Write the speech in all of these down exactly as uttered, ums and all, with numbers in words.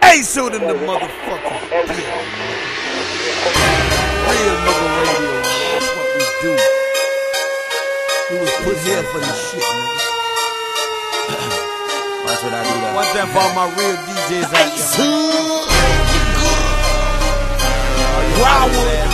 K-Suit in the motherfucker. Real nigga radio, man. That's what we do. We was put here for this shit, man. That's what I do that. One thing for all my real D Js out there. Wildwood.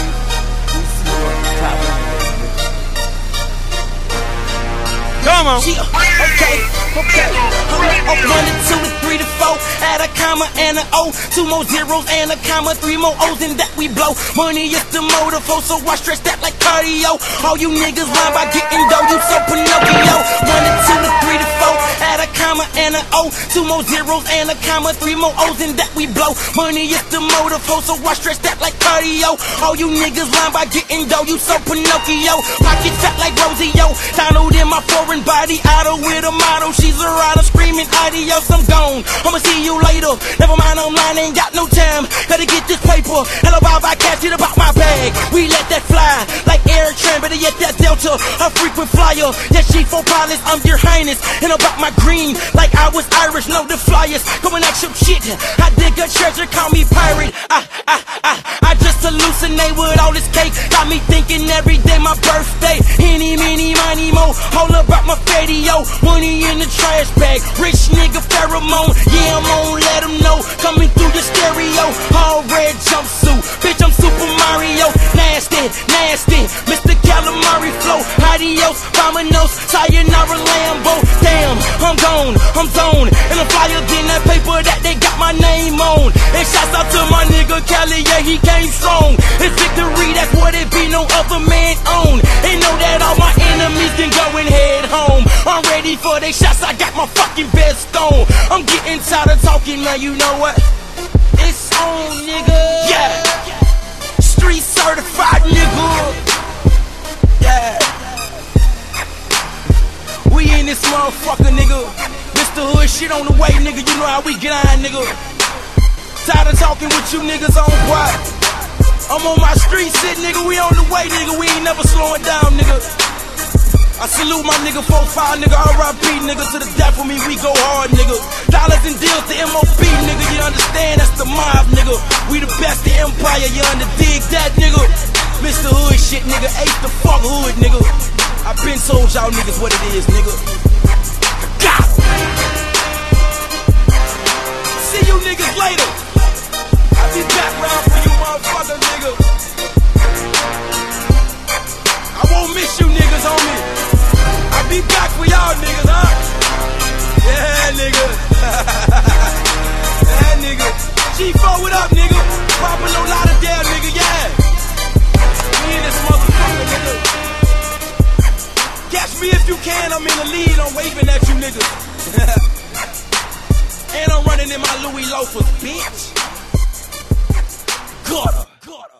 Come on. Yeah, okay, okay. Up one to two to three to four. Add a comma and an O. Two more zeros and a comma. Three more O's and that we blow. Money is the motive, so I stretch that like cardio. All you niggas lie by getting dough. You so Pinocchio. One to two to three to four. Add a comma and an O. Two more zeros and a comma. Three more O's and that we blow. Money is the motive, so I stretch that like cardio. All you niggas lie by getting dough. You so Pinocchio. Pockets fat like Rosio. Donald in my foreign body, idle with a model. She's a rider screaming adios, I'm gone. I'ma see you later. Never mind, online ain't got no time. Gotta get this paper. Hello, Bob, I catch it about my bag. We let that fly like Air Tran, better yet that Delta, a frequent flyer. Yes, she for pilots, I'm your highness. And about my green, like I was Irish. Know the flyers, come and act some shit. I dig a treasure, call me pirate. I, I, I, I just hallucinate with all this cake. Got me thinking every day my birthday. Any, many, money, mo. Hold up about my fatio. Money in the trash bag. Rich nigga pheromone. Yeah, I'm on, let them know. Coming through the stereo. All red jumpsuit. Bitch, I'm Super Mario. Nasty, nasty. Mister Calamari flow. Adios, Vamonos. Sayonara Lambo. Damn, I'm gone. I'm zoned. And I'm flyer than that paper that they got my name on. And shouts out to my nigga Cali. Yeah, he came strong. It's victory. That's what it be. No other man own. And know that all my enemies can go and head home. I'm ready for they shots, I got my fucking best on. I'm getting tired of talking now, you know what? It's on, nigga. Yeah. Street certified, nigga. Yeah. We in this motherfucker, nigga. Mister Hood shit on the way, nigga. You know how we get on, nigga. Tired of talking with you niggas on what? I'm on my street shit, nigga. We on the way, nigga. We ain't never slowing down, nigga. I salute my nigga four five, nigga, R I P, nigga, to the death with me, we go hard, nigga. Dollars and deals to M O B, nigga, you understand, that's the mob, nigga. We the best, the empire, you under dig that, nigga. Mister Hood shit, nigga, ace the fuck hood, nigga. I been told y'all niggas what it is, nigga. God. See you niggas later. I'll be back round for you motherfucker, nigga. I won't miss you niggas, homie. Be back for y'all niggas, huh? Yeah, nigga. Yeah, nigga. G four, what up, nigga? Poppin' no Lauderdale, nigga, yeah. We in this motherfucker, nigga. Catch me if you can, I'm in the lead, I'm waving at you niggas. And I'm running in my Louis loafers, bitch. Gutter.